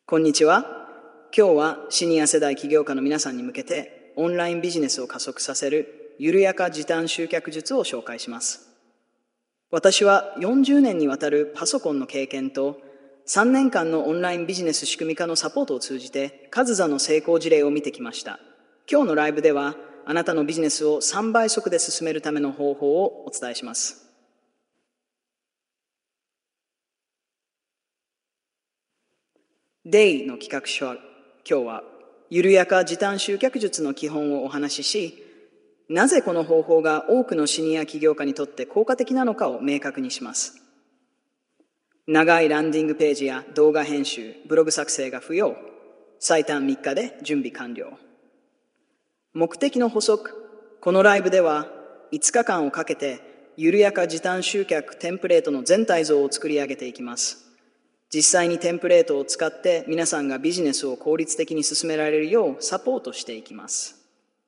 こんにちは。今日はシニア世代起業家の皆さんに向けてオンラインビジネスを加速させる緩やか時短集客術を紹介します。私は40年にわたるパソコンの経験と3年間のオンラインビジネス仕組み化のサポートを通じて数々の成功事例を見てきました。今日のライブではあなたのビジネスを3倍速で進めるための方法をお伝えします。デイの企画書は今日は緩やか時短集客術の基本をお話しし、なぜこの方法が多くのシニア起業家にとって効果的なのかを明確にします。長いランディングページや動画編集、ブログ作成が不要。最短3日で準備完了。目的の補足。このライブでは5日間をかけて緩やか時短集客テンプレートの全体像を作り上げていきます。実際にテンプレートを使って皆さんがビジネスを効率的に進められるようサポートしていきます。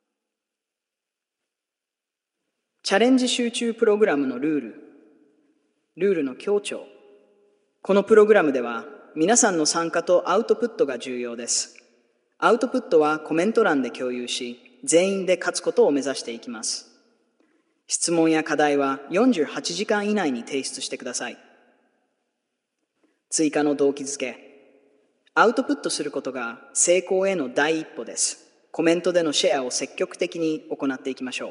チャレンジ集中プログラムのルールの強調。このプログラムでは皆さんの参加とアウトプットが重要です。アウトプットはコメント欄で共有し、全員で勝つことを目指していきます。質問や課題は48時間以内に提出してください。追加の動機づけ。アウトプットすることが成功への第一歩です。コメントでのシェアを積極的に行っていきましょう。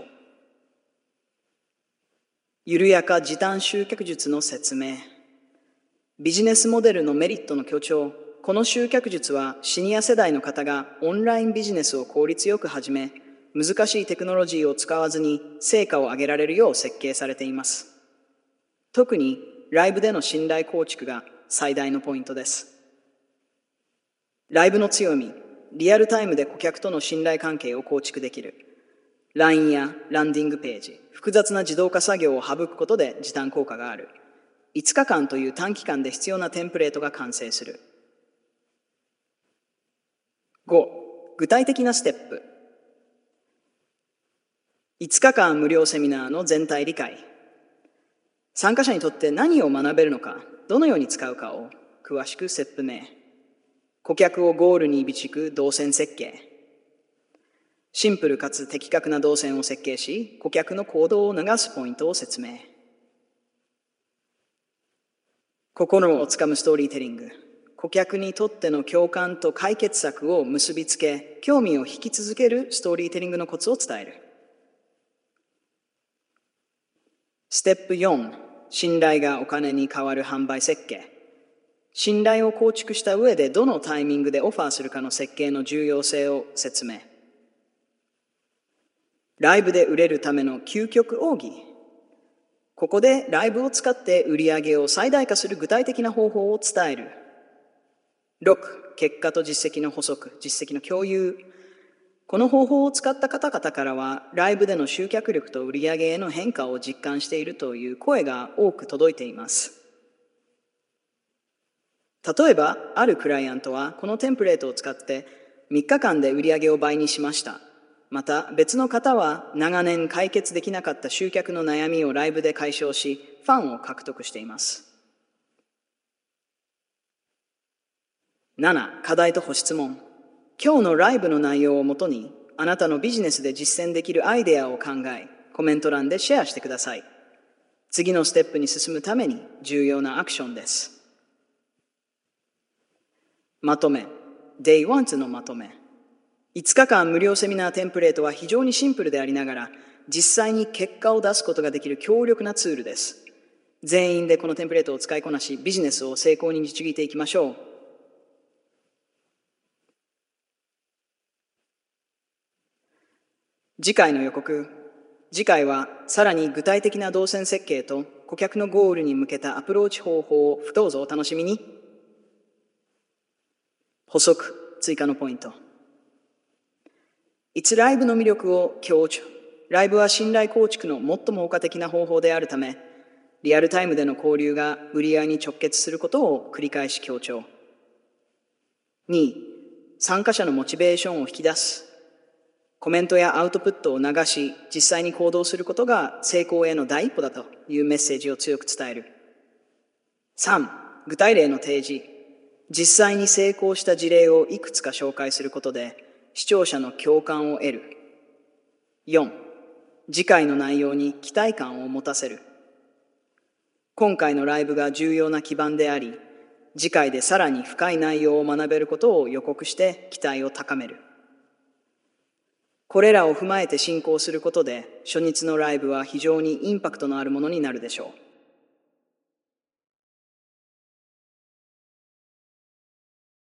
緩やか時短集客術の説明。ビジネスモデルのメリットの強調。この集客術はシニア世代の方がオンラインビジネスを効率よく始め、難しいテクノロジーを使わずに成果を上げられるよう設計されています。特にライブでの信頼構築が最大のポイントです。ライブの強み、リアルタイムで顧客との信頼関係を構築できる。LINE やランディングページ、複雑な自動化作業を省くことで時短効果がある。5日間という短期間で必要なテンプレートが完成する。5、具体的なステップ。5日間無料セミナーの全体理解。参加者にとって何を学べるのか、どのように使うかを詳しく説明。顧客をゴールに導く動線設計。シンプルかつ的確な動線を設計し、顧客の行動を促すポイントを説明。心をつかむストーリーテリング。顧客にとっての共感と解決策を結びつけ、興味を引き続けるストーリーテリングのコツを伝える。ステップ4、信頼がお金に変わる販売設計。信頼を構築した上でどのタイミングでオファーするかの設計の重要性を説明。ライブで売れるための究極奥義。ここでライブを使って売り上げを最大化する具体的な方法を伝える。6、結果と実績の補足、実績の共有。この方法を使った方々からは、ライブでの集客力と売り上げへの変化を実感しているという声が多く届いています。例えば、あるクライアントはこのテンプレートを使って3日間で売り上げを倍にしました。また別の方は長年解決できなかった集客の悩みをライブで解消し、ファンを獲得しています。7、課題と補質問。今日のライブの内容をもとに、あなたのビジネスで実践できるアイデアを考え、コメント欄でシェアしてください。次のステップに進むために重要なアクションです。まとめ。Day 1のまとめ。5日間無料セミナーテンプレートは非常にシンプルでありながら、実際に結果を出すことができる強力なツールです。全員でこのテンプレートを使いこなし、ビジネスを成功に導いていきましょう。次回の予告。次回はさらに具体的な動線設計と顧客のゴールに向けたアプローチ方法をどうぞお楽しみに。補足、追加のポイント。いつライブの魅力を強調。ライブは信頼構築の最も効果的な方法であるため、リアルタイムでの交流が売り上げに直結することを繰り返し強調。2、参加者のモチベーションを引き出す。コメントやアウトプットを流し、実際に行動することが成功への第一歩だというメッセージを強く伝える。3、具体例の提示。 実際に成功した事例をいくつか紹介することで、視聴者の共感を得る。4、次回の内容に期待感を持たせる。今回のライブが重要な基盤であり、次回でさらに深い内容を学べることを予告して期待を高める。これらを踏まえて進行することで、初日のライブは非常にインパクトのあるものになるでしょう。